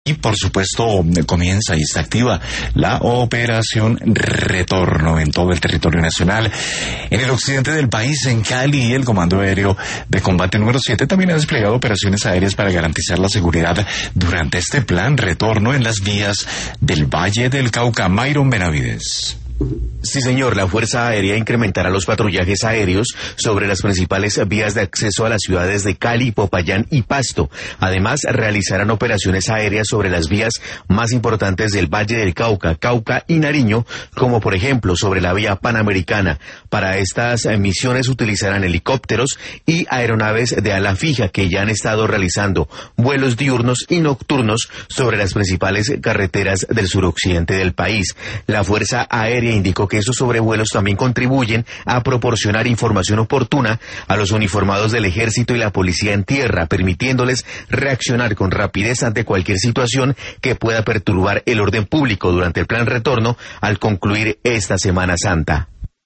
Y por supuesto comienza y está activa la operación Retorno en todo el territorio nacional. En el occidente del país, en Cali, el Comando Aéreo de Combate número 7 también ha desplegado operaciones aéreas para garantizar la seguridad durante este plan Retorno en las vías del Valle del Cauca. Myron Benavides. Sí, señor, la Fuerza Aérea incrementará los patrullajes aéreos sobre las principales vías de acceso a las ciudades de Cali, Popayán y Pasto. Además, realizarán operaciones aéreas sobre las vías más importantes del Valle del Cauca, Cauca y Nariño, como por ejemplo sobre la vía Panamericana. Para estas misiones utilizarán helicópteros y aeronaves de ala fija que ya han estado realizando vuelos diurnos y nocturnos sobre las principales carreteras del suroccidente del país. La Fuerza Aérea indicó que esos sobrevuelos también contribuyen a proporcionar información oportuna a los uniformados del Ejército y la Policía en tierra, permitiéndoles reaccionar con rapidez ante cualquier situación que pueda perturbar el orden público durante el plan Retorno al concluir esta Semana Santa.